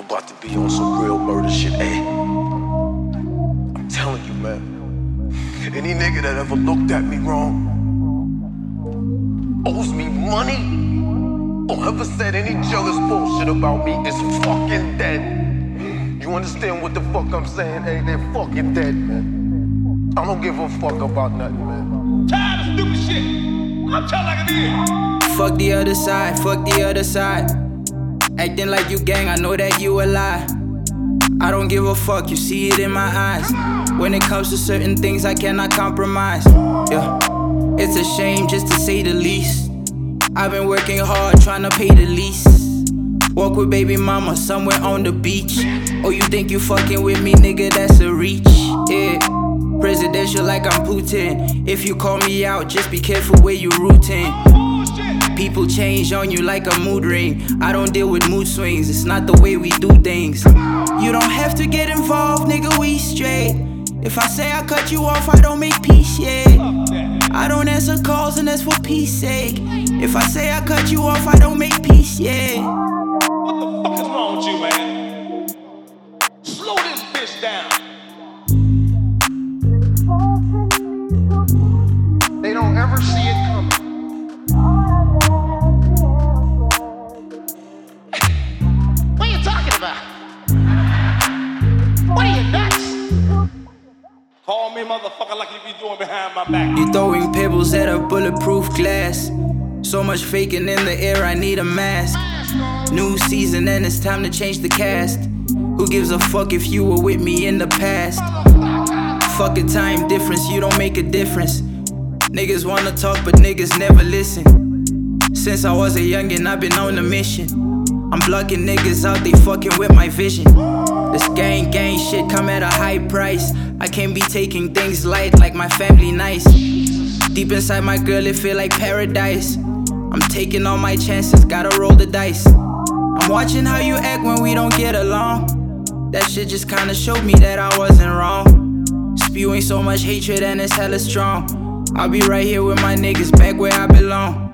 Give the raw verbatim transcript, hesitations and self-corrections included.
about to be on some real murder shit, eh? I'm telling you, man. Any nigga that ever looked at me wrong, owes me money, or ever said any jealous bullshit about me is fucking dead. You understand what the fuck I'm saying? Hey, they're fucking dead, man. I don't give a fuck about nothing, man. Tired of stupid shit. I'm telling like it is. Fuck the other side, fuck the other side. Acting like you gang, I know that you a lie. I don't give a fuck, you see it in my eyes. When it comes to certain things, I cannot compromise. Yeah, it's a shame just to say the least. I've been working hard trying to pay the lease. Walk with baby mama somewhere on the beach. Oh, you think you fucking with me, nigga, that's a reach. Yeah, presidential like I'm Putin. If you call me out, just be careful where you rooting. People change on you like a mood ring. I don't deal with mood swings, it's not the way we do things. You don't have to get involved, nigga, we straight. If I say I cut you off, I don't make peace, yeah. I don't answer calls and that's for peace sake. If I say I cut you off, I don't make peace, yeah. What the fuck is wrong with you, man? Slow this bitch down. They don't ever see it coming. What are you talking about? What are you, nuts? Call me motherfucker like you be doing behind my back. You throwing pebbles at a bulletproof glass. So much faking in the air, I need a mask. New season and it's time to change the cast. Who gives a fuck if you were with me in the past? Fuck a time difference, you don't make a difference. Niggas wanna talk but niggas never listen. Since I was a youngin', I've been on a mission. I'm blocking niggas out, they fucking with my vision. This gang gang shit come at a high price. I can't be taking things light like my family nice. Deep inside my girl, it feel like paradise. I'm taking all my chances, gotta roll the dice. I'm watching how you act when we don't get along. That shit just kinda showed me that I wasn't wrong. Spewing so much hatred and it's hella strong. I'll be right here with my niggas back where I belong.